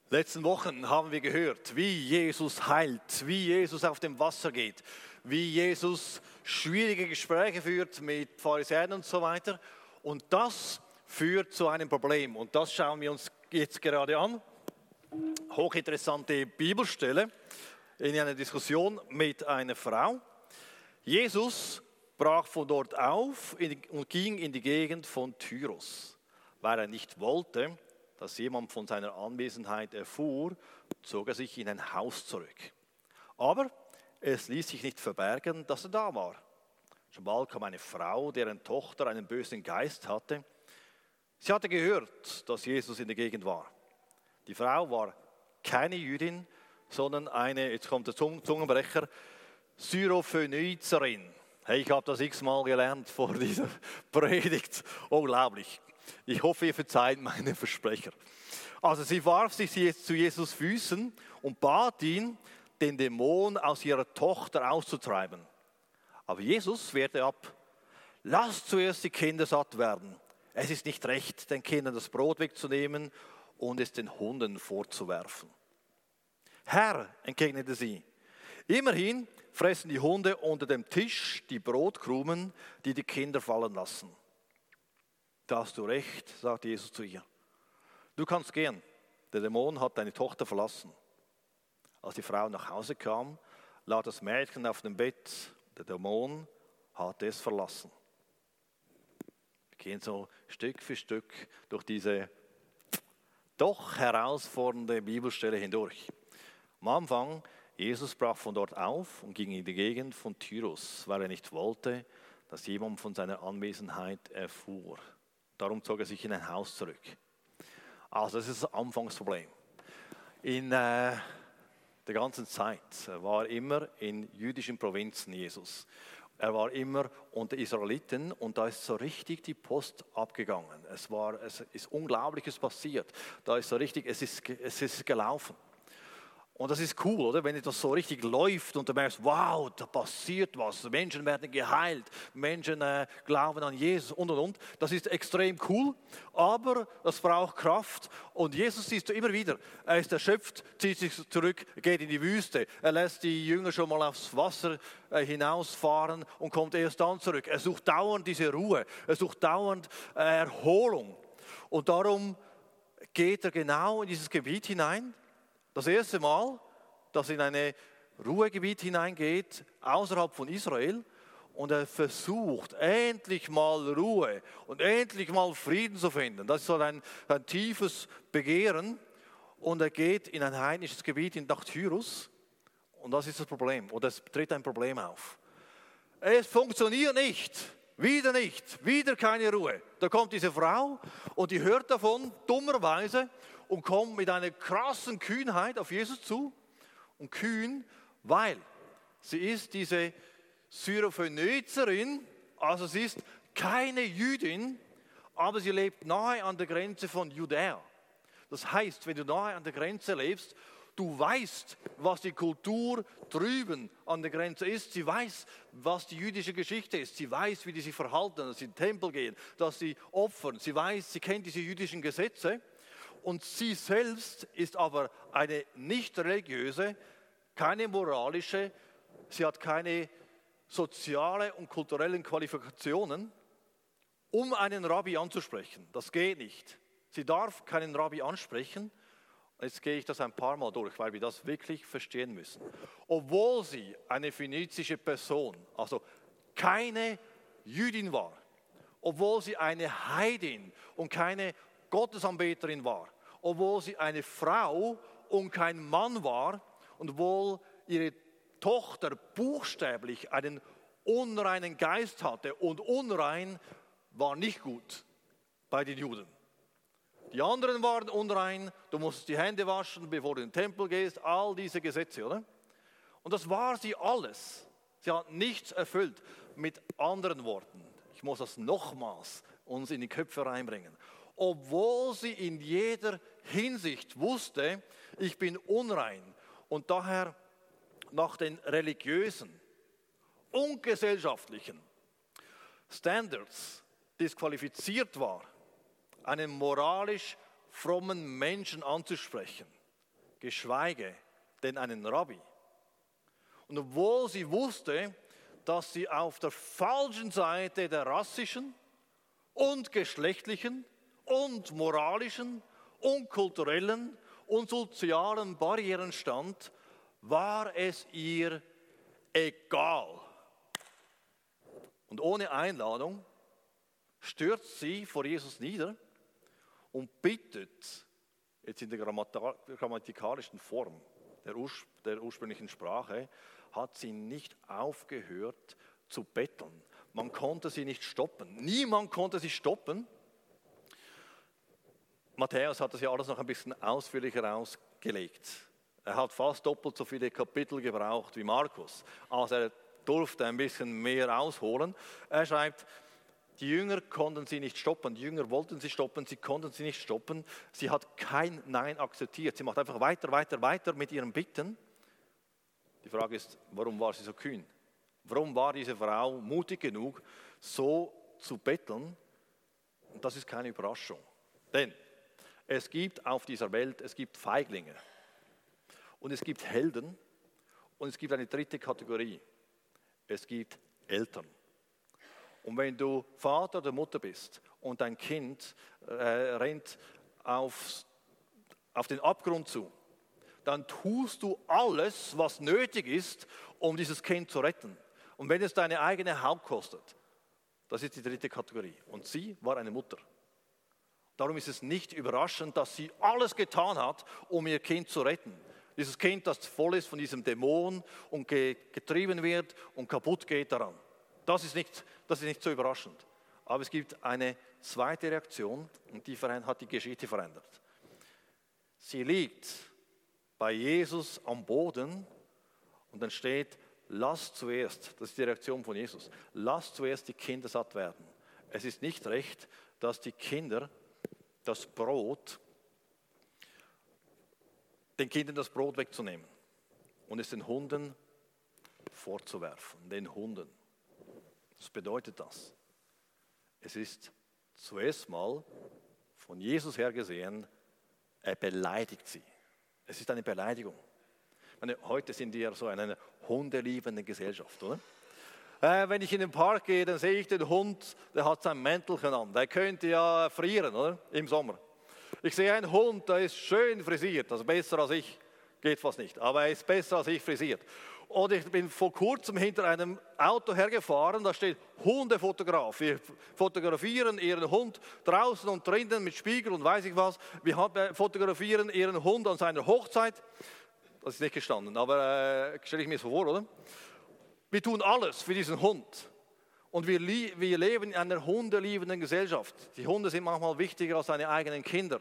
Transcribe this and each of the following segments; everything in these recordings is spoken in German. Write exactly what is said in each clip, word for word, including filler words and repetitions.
Letzten Wochen haben wir gehört, wie Jesus heilt, wie Jesus auf dem Wasser geht, wie Jesus schwierige Gespräche führt mit Pharisäern und so weiter. Und das führt zu einem Problem. Und das schauen wir uns jetzt gerade an. Hochinteressante Bibelstelle in einer Diskussion mit einer Frau. Jesus brach von dort auf und ging in die Gegend von Tyros. Weil er nicht wollte, dass jemand von seiner Anwesenheit erfuhr, zog er sich in ein Haus zurück. Aber es ließ sich nicht verbergen, dass er da war. Schon bald kam eine Frau, deren Tochter einen bösen Geist hatte. Sie hatte gehört, dass Jesus in der Gegend war. Die Frau war keine Jüdin, sondern eine, jetzt kommt der Zungenbrecher, Syrophönizerin. Hey, ich habe das x-mal gelernt vor dieser Predigt. Unglaublich. Ich hoffe, ihr verzeiht meine Versprecher. Also sie warf sich jetzt zu Jesus Füßen und bat ihn, den Dämon aus ihrer Tochter auszutreiben. Aber Jesus wehrte ab. Lasst zuerst die Kinder satt werden. Es ist nicht recht, den Kindern das Brot wegzunehmen und es den Hunden vorzuwerfen. Herr, entgegnete sie, immerhin fressen die Hunde unter dem Tisch die Brotkrumen, die die Kinder fallen lassen. Da hast du recht, sagte Jesus zu ihr. Du kannst gehen, der Dämon hat deine Tochter verlassen. Als die Frau nach Hause kam, lag das Mädchen auf dem Bett, der Dämon hatte es verlassen. Wir gehen so Stück für Stück durch diese doch herausfordernde Bibelstelle hindurch. Am Anfang, Jesus brach von dort auf und ging in die Gegend von Tyros, weil er nicht wollte, dass jemand von seiner Anwesenheit erfuhr. Darum zog er sich in ein Haus zurück. Also das ist das Anfangsproblem. In äh, der ganzen Zeit war er immer in jüdischen Provinzen Jesus. Er war immer unter Israeliten und da ist so richtig die Post abgegangen. Es, war, es ist Unglaubliches passiert. Da ist so richtig, es ist, es ist gelaufen. Und das ist cool, oder? Wenn etwas so richtig läuft und du merkst, wow, da passiert was. Menschen werden geheilt, Menschen äh, glauben an Jesus und und und. Das ist extrem cool, aber das braucht Kraft. Und Jesus siehst du immer wieder, er ist erschöpft, zieht sich zurück, geht in die Wüste. Er lässt die Jünger schon mal aufs Wasser äh, hinausfahren und kommt erst dann zurück. Er sucht dauernd diese Ruhe, er sucht dauernd äh, Erholung. Und darum geht er genau in dieses Gebiet hinein. Das erste Mal, dass er in ein Ruhegebiet hineingeht, außerhalb von Israel, und er versucht, endlich mal Ruhe und endlich mal Frieden zu finden. Das ist so ein, ein tiefes Begehren. Und er geht in ein heidnisches Gebiet nach Tyros. Und das ist das Problem. Oder es tritt ein Problem auf. Es funktioniert nicht. Wieder nicht. Wieder keine Ruhe. Da kommt diese Frau und die hört davon, dummerweise, und kommt mit einer krassen Kühnheit auf Jesus zu. Und kühn, weil sie ist diese Syrophönizerin, also sie ist keine Jüdin, aber sie lebt nahe an der Grenze von Judäa. Das heißt, wenn du nahe an der Grenze lebst, du weißt, was die Kultur drüben an der Grenze ist. Sie weiß, was die jüdische Geschichte ist. Sie weiß, wie die sich verhalten, dass sie in den Tempel gehen, dass sie opfern. Sie weiß, sie kennt diese jüdischen Gesetze. Und sie selbst ist aber eine nicht religiöse, keine moralische, sie hat keine soziale und kulturellen Qualifikationen, um einen Rabbi anzusprechen. Das geht nicht. Sie darf keinen Rabbi ansprechen. Jetzt gehe ich das ein paar Mal durch, weil wir das wirklich verstehen müssen. Obwohl sie eine phönizische Person, also keine Jüdin war, obwohl sie eine Heidin und keine Gottesanbeterin war, obwohl sie eine Frau und kein Mann war und obwohl ihre Tochter buchstäblich einen unreinen Geist hatte, und unrein war nicht gut bei den Juden. Die anderen waren unrein, du musst die Hände waschen, bevor du in den Tempel gehst, all diese Gesetze, oder? Und das war sie alles. Sie hat nichts erfüllt. Mit anderen Worten, ich muss das nochmals uns in die Köpfe reinbringen. Obwohl sie in jeder Hinsicht wusste, ich bin unrein und daher nach den religiösen und gesellschaftlichen Standards disqualifiziert war, einen moralisch frommen Menschen anzusprechen, geschweige denn einen Rabbi. Und obwohl sie wusste, dass sie auf der falschen Seite der rassischen und geschlechtlichen und moralischen und kulturellen und sozialen Barrieren stand, war es ihr egal. Und ohne Einladung stürzt sie vor Jesus nieder und bittet, jetzt in der grammatikalischen Form der, Urs- der ursprünglichen Sprache, hat sie nicht aufgehört zu betteln. Man konnte sie nicht stoppen. Niemand konnte sie stoppen. Matthäus hat das ja alles noch ein bisschen ausführlicher ausgelegt. Er hat fast doppelt so viele Kapitel gebraucht wie Markus. Also er durfte ein bisschen mehr ausholen. Er schreibt, die Jünger konnten sie nicht stoppen. Die Jünger wollten sie stoppen, sie konnten sie nicht stoppen. Sie hat kein Nein akzeptiert. Sie macht einfach weiter, weiter, weiter mit ihren Bitten. Die Frage ist, warum war sie so kühn? Warum war diese Frau mutig genug, so zu betteln? Und das ist keine Überraschung. Denn es gibt auf dieser Welt, es gibt Feiglinge. Und es gibt Helden. Und es gibt eine dritte Kategorie. Es gibt Eltern. Und wenn du Vater oder Mutter bist und dein Kind äh, rennt aufs, auf den Abgrund zu, dann tust du alles, was nötig ist, um dieses Kind zu retten. Und wenn es deine eigene Haut kostet, das ist die dritte Kategorie. Und sie war eine Mutter. Darum ist es nicht überraschend, dass sie alles getan hat, um ihr Kind zu retten. Dieses Kind, das voll ist von diesem Dämon und getrieben wird und kaputt geht daran. Das ist nicht, das ist nicht so überraschend. Aber es gibt eine zweite Reaktion und die hat die Geschichte verändert. Sie liegt bei Jesus am Boden und dann steht, lasst zuerst, das ist die Reaktion von Jesus, lasst zuerst die Kinder satt werden. Es ist nicht recht, dass die Kinder das Brot, den Kindern das Brot wegzunehmen und es den Hunden vorzuwerfen, den Hunden. Was bedeutet das? Es ist zuerst mal von Jesus her gesehen, er beleidigt sie. Es ist eine Beleidigung. Ich meine, heute sind wir ja so in einer hundeliebenden Gesellschaft, oder? Äh, wenn ich in den Park gehe, dann sehe ich den Hund, der hat sein Mäntelchen an. Der könnte ja frieren, oder? Im Sommer. Ich sehe einen Hund, der ist schön frisiert, also besser als ich, geht fast nicht, aber er ist besser als ich frisiert. Und ich bin vor kurzem hinter einem Auto hergefahren, da steht Hundefotograf. Wir fotografieren ihren Hund draußen und drinnen mit Spiegel und weiß ich was. Wir fotografieren ihren Hund an seiner Hochzeit. Das ist nicht gestanden, aber äh, stelle ich mir so vor, oder? Wir tun alles für diesen Hund. Und wir, wir leben in einer hundeliebenden Gesellschaft. Die Hunde sind manchmal wichtiger als seine eigenen Kinder.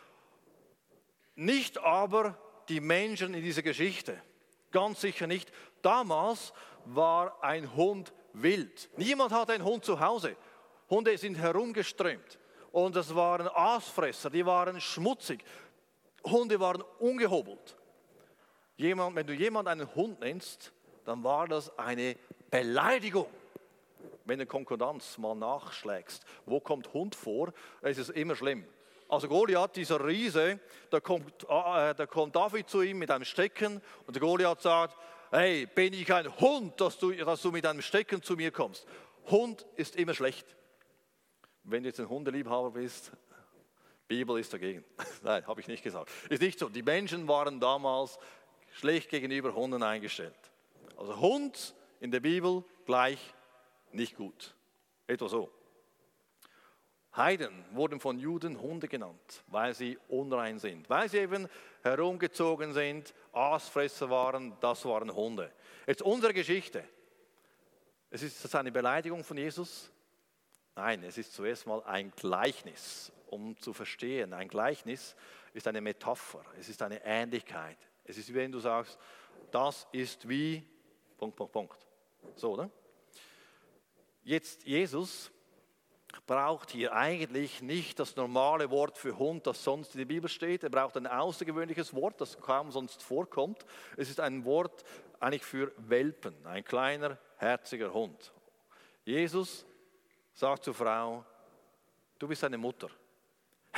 Nicht aber die Menschen in dieser Geschichte. Ganz sicher nicht. Damals war ein Hund wild. Niemand hatte einen Hund zu Hause. Hunde sind herumgeströmt. Und das waren Aasfresser, die waren schmutzig. Hunde waren ungehobelt. Jemand, wenn du jemanden einen Hund nennst, dann war das eine Beleidigung. Wenn du Konkordanz mal nachschlägst, wo kommt Hund vor, ist es immer schlimm. Also Goliath, dieser Riese, da kommt, äh, da kommt David zu ihm mit einem Stecken und der Goliath sagt, hey, bin ich ein Hund, dass du, dass du mit einem Stecken zu mir kommst. Hund ist immer schlecht. Wenn du jetzt ein Hundeliebhaber bist, Bibel ist dagegen. Nein, habe ich nicht gesagt. Ist nicht so. Die Menschen waren damals schlecht gegenüber Hunden eingestellt. Also Hund in der Bibel gleich nicht gut. Etwa so. Heiden wurden von Juden Hunde genannt, weil sie unrein sind. Weil sie eben herumgezogen sind, Aasfresser waren, das waren Hunde. Jetzt unsere Geschichte. Es ist das eine Beleidigung von Jesus? Nein, es ist zuerst mal ein Gleichnis, um zu verstehen. Ein Gleichnis ist eine Metapher, es ist eine Ähnlichkeit. Es ist wie wenn du sagst, das ist wie, Punkt, Punkt, Punkt. So, oder? Jetzt Jesus braucht hier eigentlich nicht das normale Wort für Hund, das sonst in der Bibel steht. Er braucht ein außergewöhnliches Wort, das kaum sonst vorkommt. Es ist ein Wort eigentlich für Welpen, ein kleiner, herziger Hund. Jesus sagt zur Frau, du bist eine Mutter.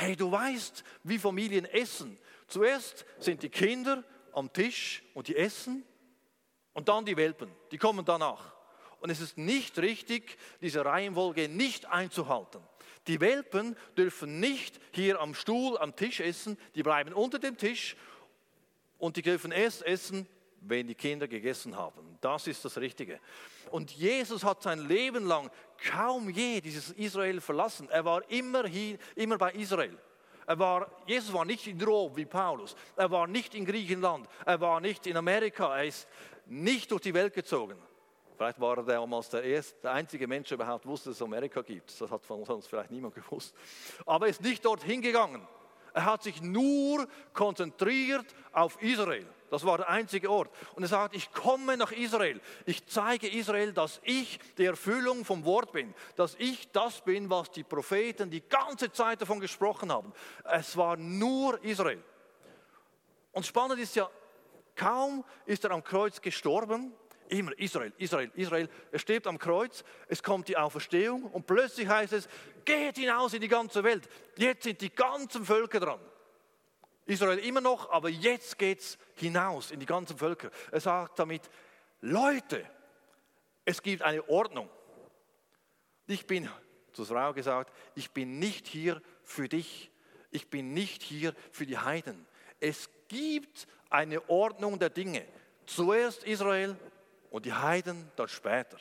Hey, du weißt, wie Familien essen. Zuerst sind die Kinder am Tisch und die essen und dann die Welpen, die kommen danach. Und es ist nicht richtig, diese Reihenfolge nicht einzuhalten. Die Welpen dürfen nicht hier am Stuhl, am Tisch essen, die bleiben unter dem Tisch und die dürfen erst essen, wenn die Kinder gegessen haben. Das ist das Richtige. Und Jesus hat sein Leben lang kaum je dieses Israel verlassen. Er war immer hier, immer bei Israel. Er war, Jesus war nicht in Rom wie Paulus. Er war nicht in Griechenland. Er war nicht in Amerika. Er ist nicht durch die Welt gezogen. Vielleicht war er damals der, erste, der einzige Mensch, der überhaupt wusste, dass es Amerika gibt. Das hat von uns vielleicht niemand gewusst. Aber er ist nicht dorthin gegangen. Er hat sich nur konzentriert auf Israel. Das war der einzige Ort. Und er sagt, ich komme nach Israel. Ich zeige Israel, dass ich die Erfüllung vom Wort bin. Dass ich das bin, was die Propheten die ganze Zeit davon gesprochen haben. Es war nur Israel. Und spannend ist ja, kaum ist er am Kreuz gestorben, immer Israel, Israel, Israel. Er stirbt am Kreuz, es kommt die Auferstehung und plötzlich heißt es, geht hinaus in die ganze Welt. Jetzt sind die ganzen Völker dran. Israel immer noch, aber jetzt geht es hinaus in die ganzen Völker. Er sagt damit, Leute, es gibt eine Ordnung. Ich bin, zur Frau gesagt, ich bin nicht hier für dich. Ich bin nicht hier für die Heiden. Es gibt eine Ordnung der Dinge. Zuerst Israel und die Heiden dann später.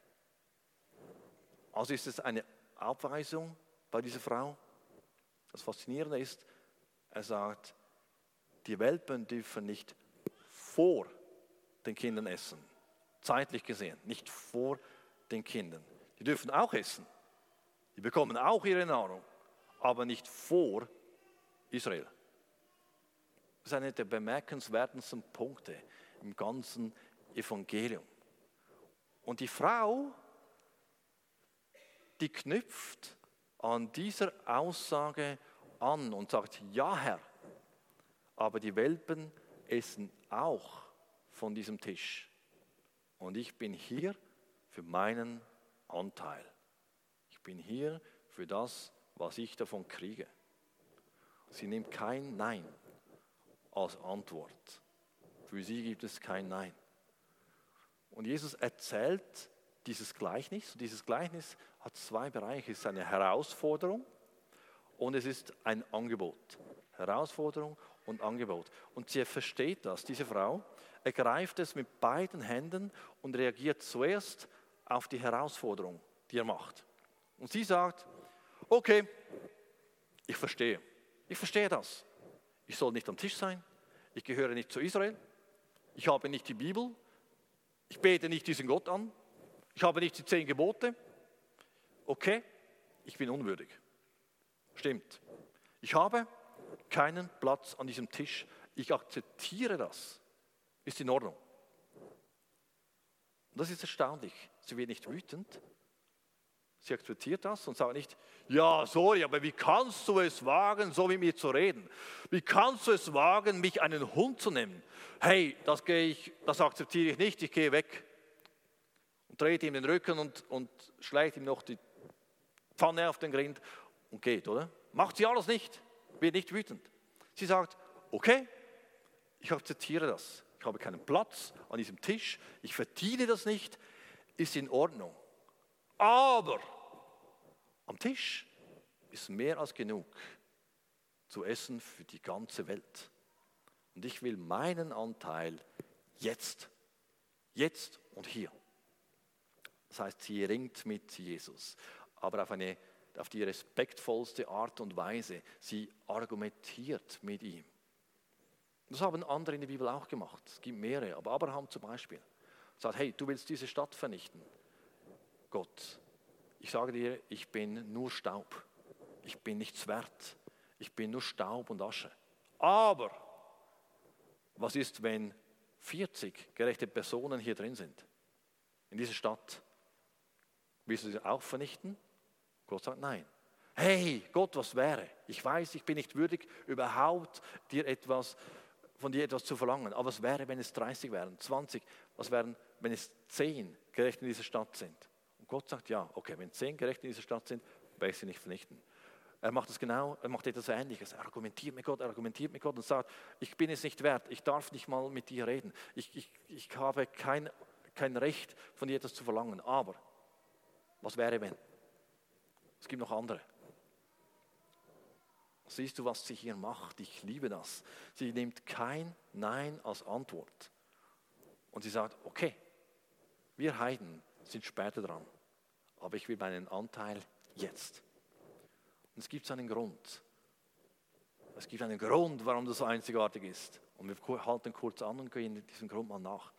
Also ist es eine Abweisung bei dieser Frau. Das Faszinierende ist, er sagt, die Welpen dürfen nicht vor den Kindern essen. Zeitlich gesehen, nicht vor den Kindern. Die dürfen auch essen. Die bekommen auch ihre Nahrung, aber nicht vor Israel. Das ist einer der bemerkenswertesten Punkte im ganzen Evangelium. Und die Frau, die knüpft an dieser Aussage an und sagt, ja Herr, aber die Welpen essen auch von diesem Tisch. Und ich bin hier für meinen Anteil. Ich bin hier für das, was ich davon kriege. Sie nimmt kein Nein als Antwort. Für sie gibt es kein Nein. Und Jesus erzählt dieses Gleichnis. Und dieses Gleichnis hat zwei Bereiche. Es ist eine Herausforderung und es ist ein Angebot. Herausforderung und Angebot. Und sie versteht das, diese Frau, ergreift es mit beiden Händen und reagiert zuerst auf die Herausforderung, die er macht. Und sie sagt, okay, ich verstehe. Ich verstehe das. Ich soll nicht am Tisch sein. Ich gehöre nicht zu Israel. Ich habe nicht die Bibel. Ich bete nicht diesen Gott an. Ich habe nicht die zehn Gebote. Okay, ich bin unwürdig. Stimmt. Ich habe keinen Platz an diesem Tisch. Ich akzeptiere das. Ist in Ordnung. Und das ist erstaunlich. Sie wird nicht wütend. Sie akzeptiert das und sagt nicht, ja, sorry, aber wie kannst du es wagen, so mit mir zu reden? Wie kannst du es wagen, mich einen Hund zu nennen? Hey, das, gehe ich, das akzeptiere ich nicht, ich gehe weg. Und dreht ihm den Rücken und, und schlägt ihm noch die Pfanne auf den Grind und geht, oder? Macht sie alles nicht, wird nicht wütend. Sie sagt, okay, ich akzeptiere das. Ich habe keinen Platz an diesem Tisch, ich verdiene das nicht, ist in Ordnung. Aber am Tisch ist mehr als genug zu essen für die ganze Welt. Und ich will meinen Anteil jetzt, jetzt und hier. Das heißt, sie ringt mit Jesus, aber auf, eine, auf die respektvollste Art und Weise. Sie argumentiert mit ihm. Das haben andere in der Bibel auch gemacht. Es gibt mehrere, aber Abraham zum Beispiel sagt, hey, du willst diese Stadt vernichten. Gott, ich sage dir, ich bin nur Staub. Ich bin nichts wert. Ich bin nur Staub und Asche. Aber was ist, wenn vierzig gerechte Personen hier drin sind? In dieser Stadt. Willst du sie auch vernichten? Gott sagt nein. Hey, Gott, was wäre? Ich weiß, ich bin nicht würdig, überhaupt dir etwas, von dir etwas zu verlangen. Aber was wäre, wenn es dreißig wären, zwanzig? Was wären, wenn es zehn Gerechte in dieser Stadt sind? Und Gott sagt ja, okay, wenn zehn Gerechte in dieser Stadt sind, werde ich sie nicht vernichten. Er macht es genau, er macht etwas Ähnliches. Er argumentiert mit Gott, er argumentiert mit Gott und sagt, ich bin es nicht wert, ich darf nicht mal mit dir reden. Ich, ich, ich habe kein, kein Recht, von dir etwas zu verlangen. Aber, was wäre, wenn? Es gibt noch andere. Siehst du, was sie hier macht? Ich liebe das. Sie nimmt kein Nein als Antwort. Und sie sagt, okay, wir Heiden sind später dran, aber ich will meinen Anteil jetzt. Und es gibt einen Grund. Es gibt einen Grund, warum das so einzigartig ist. Und wir halten kurz an und gehen diesem Grund mal nach.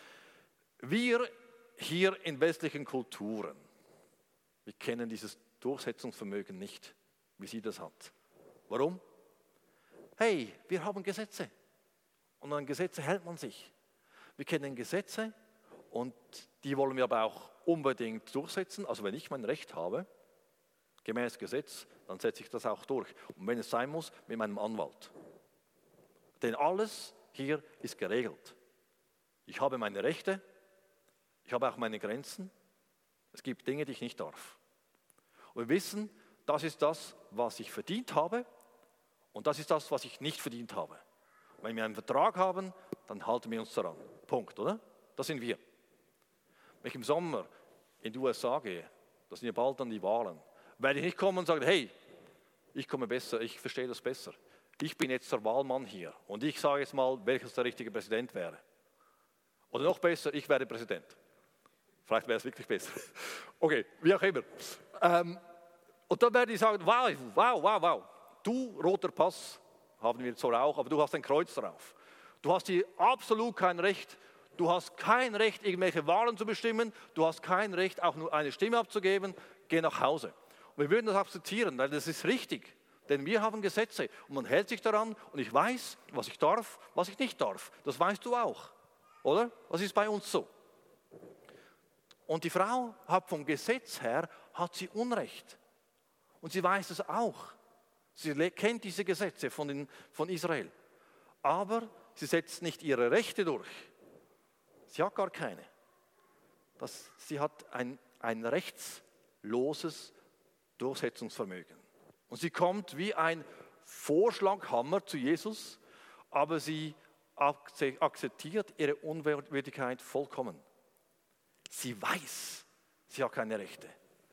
Wir hier in westlichen Kulturen, wir kennen dieses Durchsetzungsvermögen nicht, wie sie das hat. Warum? Hey, wir haben Gesetze. Und an Gesetze hält man sich. Wir kennen Gesetze und die wollen wir aber auch unbedingt durchsetzen. Also wenn ich mein Recht habe, gemäß Gesetz, dann setze ich das auch durch. Und wenn es sein muss, mit meinem Anwalt. Denn alles hier ist geregelt. Ich habe meine Rechte, ich habe auch meine Grenzen. Es gibt Dinge, die ich nicht darf. Und wir wissen, das ist das, was ich verdient habe und das ist das, was ich nicht verdient habe. Wenn wir einen Vertrag haben, dann halten wir uns daran. Punkt, oder? Das sind wir. Wenn ich im Sommer in die U S A gehe, das sind ja bald dann die Wahlen, werde ich nicht kommen und sagen, hey, ich komme besser, ich verstehe das besser. Ich bin jetzt der Wahlmann hier und ich sage jetzt mal, welches der richtige Präsident wäre. Oder noch besser, ich werde Präsident. Vielleicht wäre es wirklich besser. Okay, wie auch immer. Ähm, und dann werde ich sagen, wow, wow, wow, wow. Du, roter Pass, haben wir zwar auch, aber du hast ein Kreuz drauf. Du hast hier absolut kein Recht. Du hast kein Recht, irgendwelche Wahlen zu bestimmen. Du hast kein Recht, auch nur eine Stimme abzugeben. Geh nach Hause. Und wir würden das akzeptieren, weil das ist richtig. Denn wir haben Gesetze und man hält sich daran. Und ich weiß, was ich darf, was ich nicht darf. Das weißt du auch, oder? Das ist bei uns so. Und die Frau hat vom Gesetz her, hat sie Unrecht. Und sie weiß es auch. Sie kennt diese Gesetze von, den, von Israel. Aber sie setzt nicht ihre Rechte durch. Sie hat gar keine. Das, sie hat ein, ein rechtsloses Durchsetzungsvermögen. Und sie kommt wie ein Vorschlaghammer zu Jesus, aber sie akzeptiert ihre Unwürdigkeit vollkommen. Sie weiß, sie hat keine Rechte.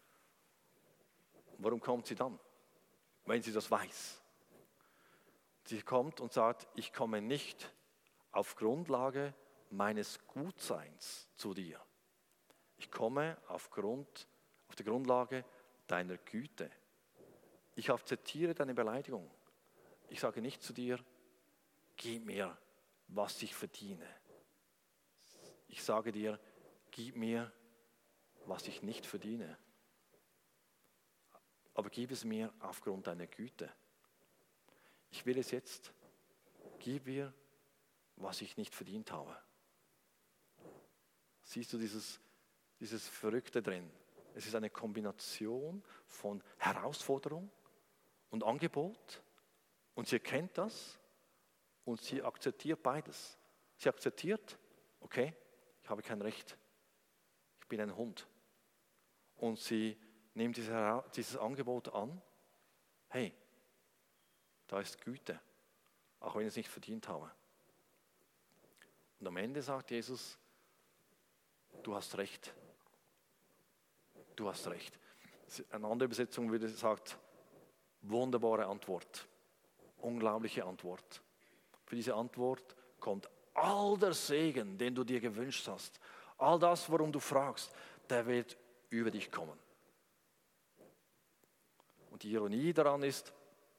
Warum kommt sie dann, wenn sie das weiß? Sie kommt und sagt, ich komme nicht auf Grundlage meines Gutseins zu dir. Ich komme auf, Grund, auf der Grundlage deiner Güte. Ich akzeptiere deine Beleidigung. Ich sage nicht zu dir, gib mir, was ich verdiene. Ich sage dir, gib mir, was ich nicht verdiene. Aber gib es mir aufgrund deiner Güte. Ich will es jetzt. Gib mir, was ich nicht verdient habe. Siehst du dieses, dieses Verrückte drin? Es ist eine Kombination von Herausforderung und Angebot. Und sie erkennt das und sie akzeptiert beides. Sie akzeptiert, okay, ich habe kein Recht. Ich bin ein Hund. Und sie nimmt dieses, dieses Angebot an. Hey, da ist Güte, auch wenn ich es nicht verdient habe. Und am Ende sagt Jesus, du hast recht. Du hast recht. Eine andere Übersetzung würde sagt, wunderbare Antwort. Unglaubliche Antwort. Für diese Antwort kommt all der Segen, den du dir gewünscht hast. All das, worum du fragst, der wird über dich kommen. Und die Ironie daran ist,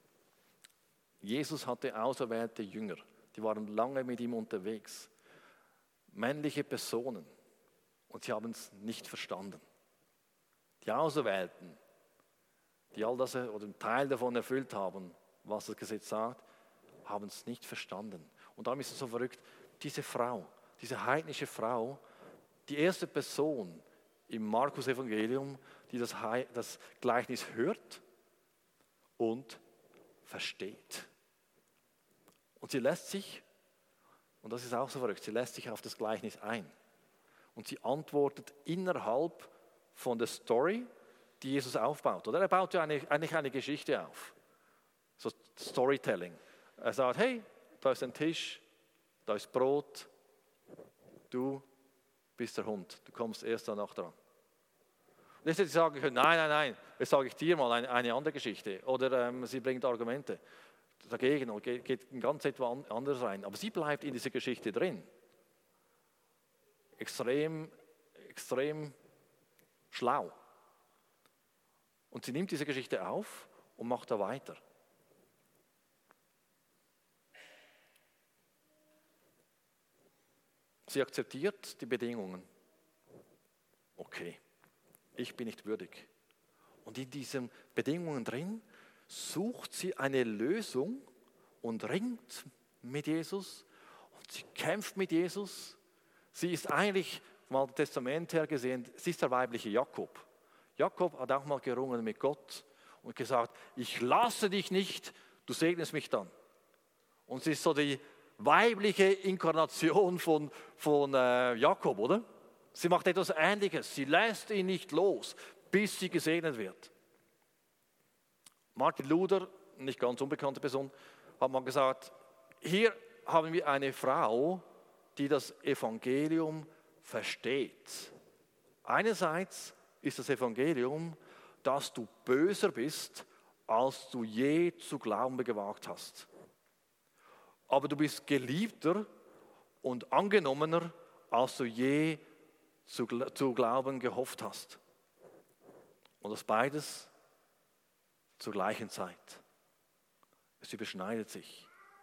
Jesus hatte auserwählte Jünger, die waren lange mit ihm unterwegs. Männliche Personen. Und sie haben es nicht verstanden. Die Auserwählten, die all das oder einen Teil davon erfüllt haben, was das Gesetz sagt, haben es nicht verstanden. Und darum ist es so verrückt, diese Frau, diese heidnische Frau, die erste Person im Markus-Evangelium, die das, das Gleichnis hört und versteht. Und sie lässt sich, und das ist auch so verrückt, sie lässt sich auf das Gleichnis ein. Und sie antwortet innerhalb von der Story, die Jesus aufbaut. Oder er baut ja eine, eigentlich eine Geschichte auf. So Storytelling. Er sagt, hey, da ist ein Tisch, da ist Brot, du bist der Hund, du kommst erst danach dran. Und jetzt hätte ich sagen können, nein, nein, nein, jetzt sage ich dir mal eine, eine andere Geschichte. Oder ähm, sie bringt Argumente dagegen und geht, geht in ganz etwas anderes rein. Aber sie bleibt in dieser Geschichte drin. Extrem, extrem schlau. Und sie nimmt diese Geschichte auf und macht da weiter. Sie akzeptiert die Bedingungen. Okay, ich bin nicht würdig. Und in diesen Bedingungen drin sucht sie eine Lösung und ringt mit Jesus und sie kämpft mit Jesus. Sie ist eigentlich, mal das Testament her gesehen, sie ist der weibliche Jakob. Jakob hat auch mal gerungen mit Gott und gesagt, ich lasse dich nicht, du segnest mich dann. Und sie ist so die weibliche Inkarnation von, von äh, Jakob, oder? Sie macht etwas Ähnliches. Sie lässt ihn nicht los, bis sie gesegnet wird. Martin Luther, nicht ganz unbekannte Person, hat mal gesagt, hier haben wir eine Frau, die das Evangelium versteht. Einerseits ist das Evangelium, dass du böser bist, als du je zu glauben gewagt hast. Aber du bist geliebter und angenommener, als du je zu, zu glauben gehofft hast. Und das beides zur gleichen Zeit. Es überschneidet sich.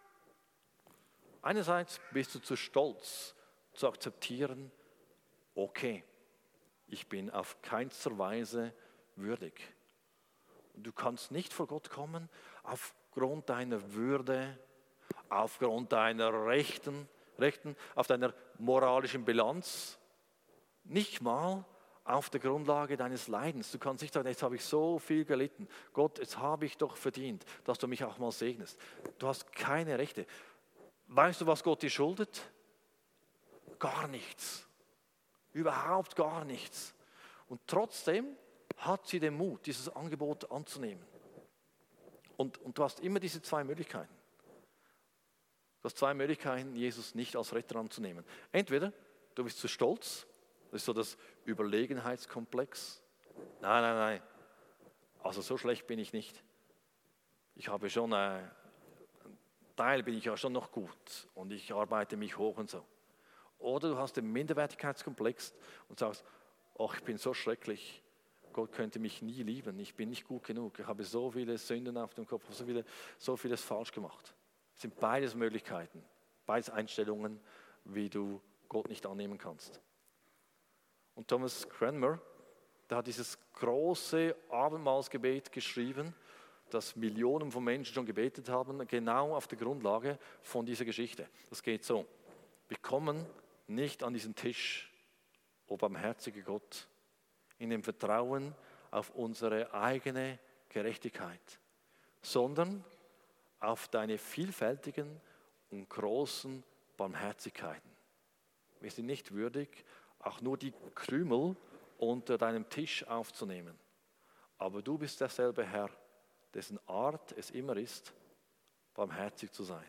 Einerseits bist du zu stolz, zu akzeptieren, okay, ich bin auf keinster Weise würdig. Und du kannst nicht vor Gott kommen aufgrund deiner Würde, aufgrund deiner Rechten, Rechten, auf deiner moralischen Bilanz, nicht mal auf der Grundlage deines Leidens. Du kannst nicht sagen, jetzt habe ich so viel gelitten. Gott, jetzt habe ich doch verdient, dass du mich auch mal segnest. Du hast keine Rechte. Weißt du, was Gott dir schuldet? Gar nichts. Überhaupt gar nichts. Und trotzdem hat sie den Mut, dieses Angebot anzunehmen. Und, und du hast immer diese zwei Möglichkeiten. Du hast zwei Möglichkeiten, Jesus nicht als Retter anzunehmen. Entweder du bist zu stolz, das ist so das Überlegenheitskomplex. Nein, nein, nein, also so schlecht bin ich nicht. Ich habe schon, äh, einen Teil bin ich ja schon noch gut und ich arbeite mich hoch und so. Oder du hast den Minderwertigkeitskomplex und sagst, ach, ich bin so schrecklich, Gott könnte mich nie lieben, ich bin nicht gut genug, ich habe so viele Sünden auf dem Kopf, so, viele, so vieles falsch gemacht. Es sind beides Möglichkeiten, beides Einstellungen, wie du Gott nicht annehmen kannst. Und Thomas Cranmer, der hat dieses große Abendmahlsgebet geschrieben, das Millionen von Menschen schon gebetet haben, genau auf der Grundlage von dieser Geschichte. Das geht so, wir kommen nicht an diesen Tisch, o barmherziger Gott, in dem Vertrauen auf unsere eigene Gerechtigkeit, sondern auf deine vielfältigen und großen Barmherzigkeiten. Wir sind nicht würdig, auch nur die Krümel unter deinem Tisch aufzunehmen. Aber du bist derselbe Herr, dessen Art es immer ist, barmherzig zu sein.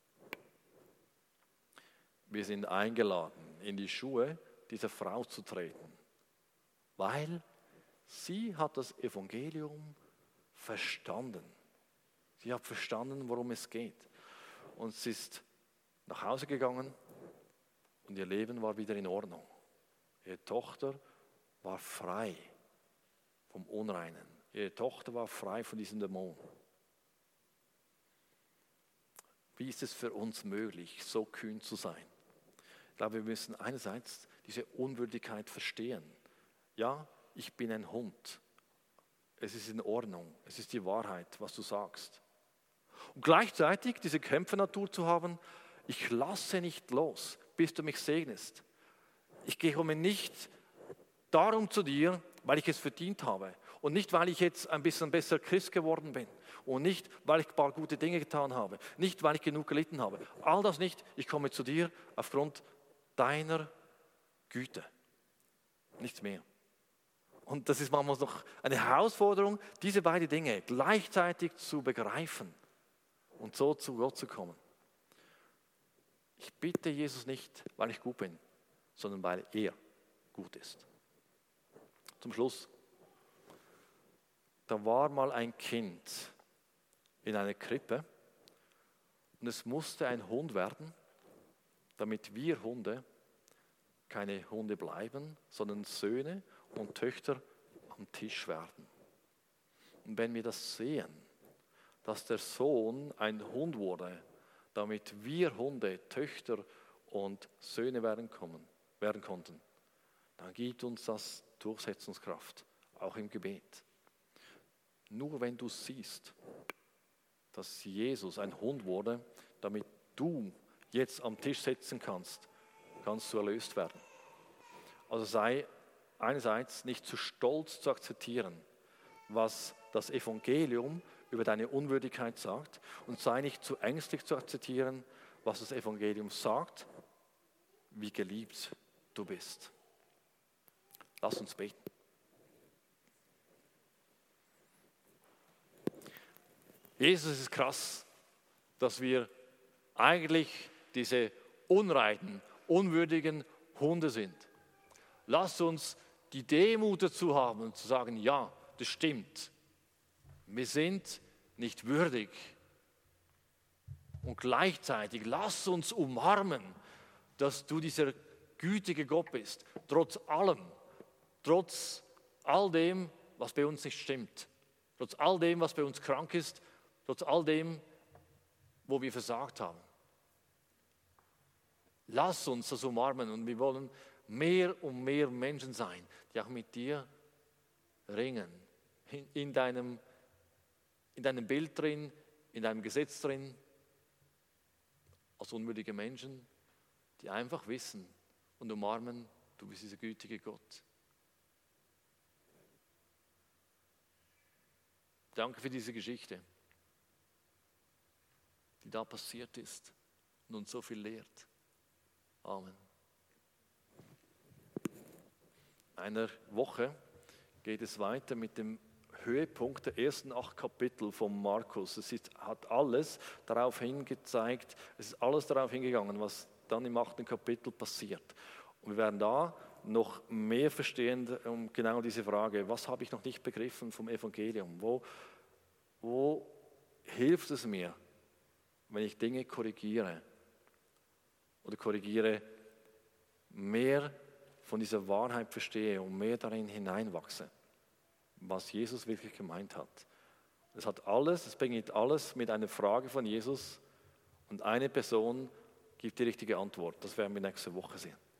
Wir sind eingeladen, in die Schuhe dieser Frau zu treten, weil sie hat das Evangelium verstanden. Sie hat verstanden, worum es geht. Und sie ist nach Hause gegangen und ihr Leben war wieder in Ordnung. Ihre Tochter war frei vom Unreinen. Ihre Tochter war frei von diesem Dämon. Wie ist es für uns möglich, so kühn zu sein? Ich glaube, wir müssen einerseits diese Unwürdigkeit verstehen. Ja, ich bin ein Hund. Es ist in Ordnung. Es ist die Wahrheit, was du sagst. Und gleichzeitig diese Kämpfernatur zu haben, ich lasse nicht los, bis du mich segnest. Ich komme nicht darum zu dir, weil ich es verdient habe. Und nicht, weil ich jetzt ein bisschen besser Christ geworden bin. Und nicht, weil ich ein paar gute Dinge getan habe. Nicht, weil ich genug gelitten habe. All das nicht. Ich komme zu dir aufgrund deiner Güte. Nichts mehr. Und das ist manchmal noch eine Herausforderung, diese beiden Dinge gleichzeitig zu begreifen und so zu Gott zu kommen. Ich bitte Jesus nicht, weil ich gut bin, sondern weil er gut ist. Zum Schluss. Da war mal ein Kind in einer Krippe und es musste ein Hund werden, damit wir Hunde keine Hunde bleiben, sondern Söhne und Töchter am Tisch werden. Und wenn wir das sehen, dass der Sohn ein Hund wurde, damit wir Hunde, Töchter und Söhne werden, kommen, werden konnten, dann gibt uns das Durchsetzungskraft, auch im Gebet. Nur wenn du siehst, dass Jesus ein Hund wurde, damit du jetzt am Tisch sitzen kannst, kannst du erlöst werden. Also sei einerseits nicht zu stolz zu akzeptieren, was das Evangelium über deine Unwürdigkeit sagt, und sei nicht zu ängstlich zu akzeptieren, was das Evangelium sagt, wie geliebt du bist. Lass uns beten. Jesus, es ist krass, dass wir eigentlich diese unreinen, unwürdigen Hunde sind. Lass uns die Demut dazu haben und zu sagen, ja, das stimmt. Wir sind nicht würdig. Und gleichzeitig lass uns umarmen, dass du dieser gütige Gott bist, trotz allem, trotz all dem, was bei uns nicht stimmt, trotz all dem, was bei uns krank ist, trotz all dem, wo wir versagt haben. Lass uns das umarmen und wir wollen mehr und mehr Menschen sein, die auch mit dir ringen. In, in, deinem, in deinem Bild drin, in deinem Gesetz drin, als unwürdige Menschen, die einfach wissen und umarmen, du bist dieser gütige Gott. Danke für diese Geschichte, die da passiert ist und uns so viel lehrt. Amen. In einer Woche geht es weiter mit dem Höhepunkt der ersten acht Kapitel von Markus. Es ist, hat alles darauf hingezeigt, es ist alles darauf hingegangen, was dann im achten Kapitel passiert. Und wir werden da noch mehr verstehen um genau diese Frage, was habe ich noch nicht begriffen vom Evangelium? Wo, wo hilft es mir, wenn ich Dinge korrigiere oder korrigiere, mehr von dieser Wahrheit verstehe und mehr darin hineinwachse, was Jesus wirklich gemeint hat. Es hat alles, es beginnt alles mit einer Frage von Jesus und eine Person gibt die richtige Antwort. Das werden wir nächste Woche sehen.